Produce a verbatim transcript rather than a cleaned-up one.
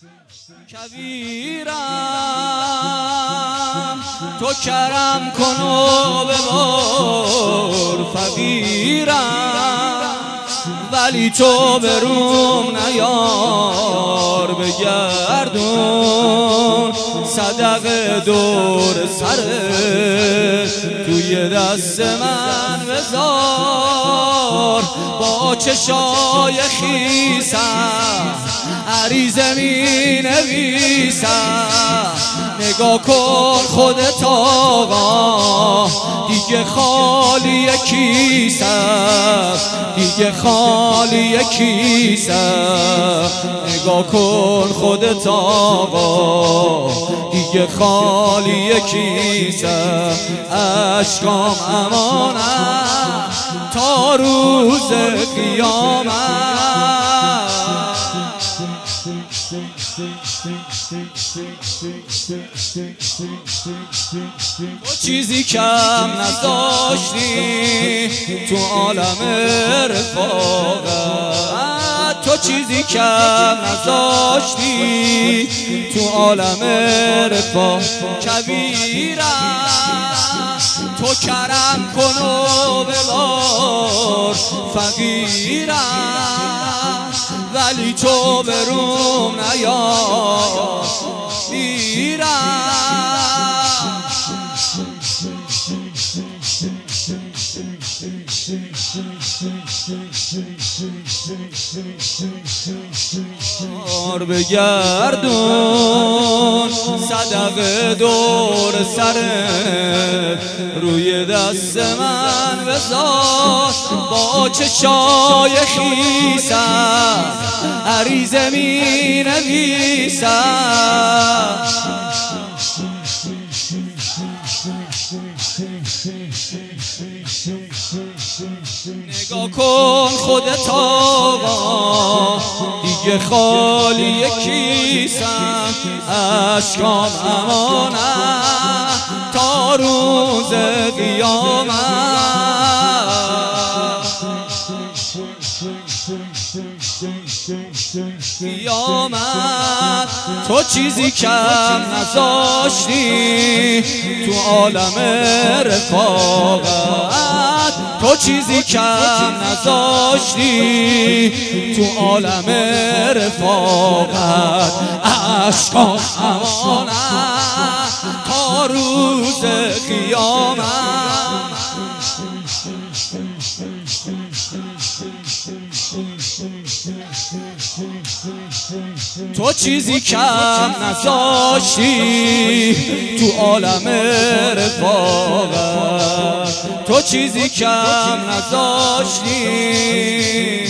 کبیرم تو کرم کن و ببر فقیرم، ولی تو به روم نیار بگردون صدقه دور سره توی دست من بذار. با چشای خیسم عریضه می نویسم، نگاه کن خودت آقا دیگه خالی کیسم، دیگه خالی کیسم. نگاه کن خودت آقا دیگه خالی کیسم. اشکام امانم تا روز قیامت. تو چیزی کم نذاشتی تو عالم رفاقت، تو چیزی کم نذاشتی تو عالم رفاقت. کبیرم تو کرم کن و ببار فقیرم، ولی تو به روم نیار میرم. بگردون صدقه دور سرت روی دست من بذار. با چشای خیسم عریضه می نویسم، نگاه کن خودت آقا دیگه خالی کیسم. اشکام امانم تا روز قیامت. قیامت تو چیزی کم نذاشتی تو عالم رفاقت، تو چیزی کم نذاشتی تو عالم رفاقت. اشکام امانم تا روز قیامت. تو چیزی کم نذاشتی تو عالم رفاقت، تو چیزی کم نذاشتی